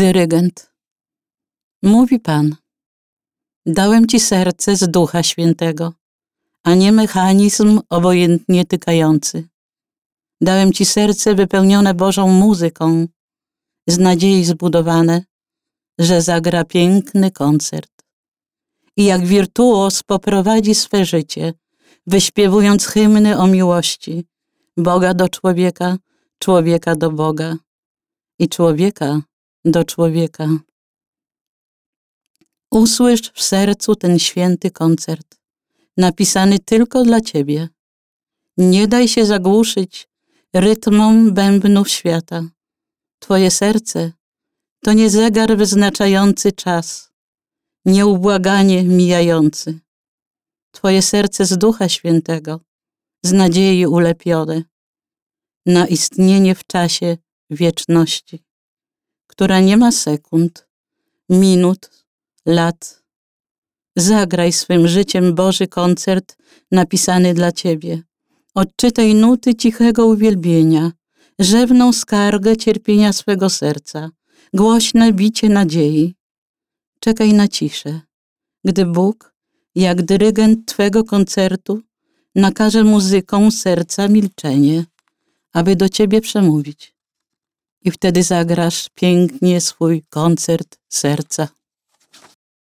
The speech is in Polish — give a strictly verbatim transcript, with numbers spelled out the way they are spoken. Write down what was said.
Dyrygent. Mówi Pan: dałem Ci serce z Ducha Świętego, a nie mechanizm obojętnie tykający. Dałem Ci serce wypełnione Bożą muzyką, z nadziei zbudowane, że zagra piękny koncert. I jak wirtuoz poprowadzi swe życie, wyśpiewując hymny o miłości, Boga do człowieka, człowieka do Boga i człowieka do człowieka. Usłysz w sercu ten święty koncert, napisany tylko dla Ciebie. Nie daj się zagłuszyć rytmom bębnów świata. Twoje serce to nie zegar wyznaczający czas, nieubłaganie mijający. Twoje serce z Ducha Świętego, z nadziei ulepione, na istnienie w czasie wieczności, która nie ma sekund, minut, lat. Zagraj swym życiem Boży koncert napisany dla Ciebie. Odczytaj nuty cichego uwielbienia, rzewną skargę cierpienia swego serca, głośne bicie nadziei. Czekaj na ciszę, gdy Bóg, jak dyrygent Twego koncertu, nakaże muzyką serca milczenie, aby do Ciebie przemówić. I wtedy zagrasz pięknie swój koncert serca.